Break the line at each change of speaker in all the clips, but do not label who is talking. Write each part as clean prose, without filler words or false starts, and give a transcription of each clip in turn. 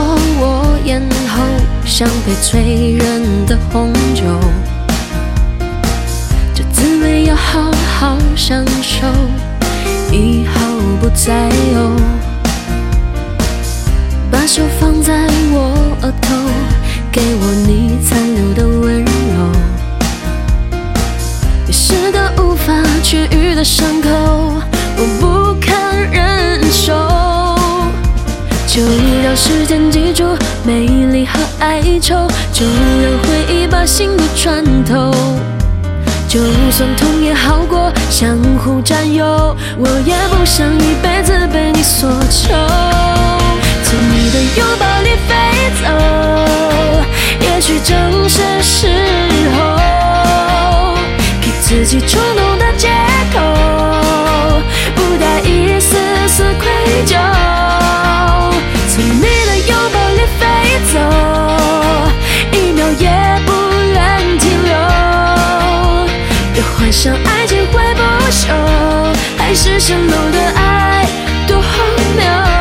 我咽喉，像被催人的红酒，这滋味要好好享受，以后不再有。把手放在我额头，给我你残留的温柔，也是个无法痊愈的伤口，我不堪忍受。就让时间记住美丽和哀愁，就让回忆把心都穿透。就算痛也好过相互占有，我也不想一辈子被你所求。从你的拥抱里飞走，也许正是时候给自己冲动的借口，不带一丝丝愧疚。从你的拥抱里飞走，一秒也不愿停留。别幻想爱情会不朽，海市蜃楼的爱多荒谬。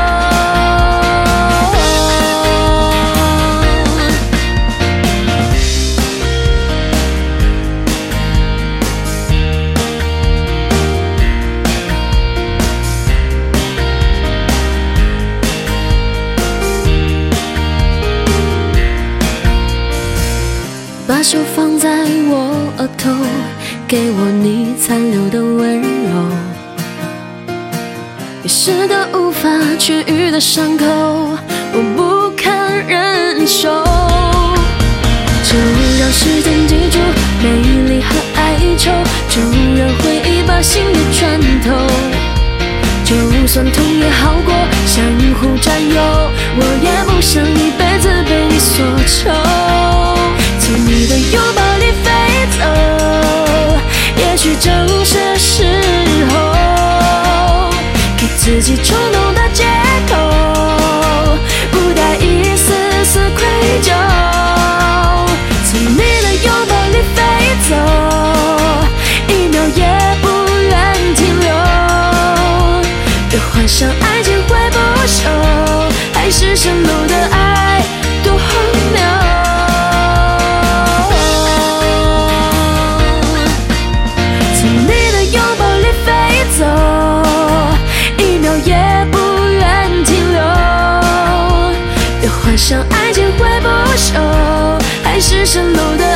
把手放在我额头，给我你残留的温柔，也是个无法痊愈的伤口，我不堪忍受。就让时间记住美丽和哀愁，就让回忆把心都穿透。就算痛也好过相互占有，我也不想一辈子被你所求。从你的拥抱里飞走，也许正是时候给自己冲动的借口，不带一丝丝愧疚。从你的拥抱里飞走，一秒也不愿停留。别幻想爱情会不朽，海市蜃楼的爱多荒谬。幻想爱情会不朽，海市蜃楼的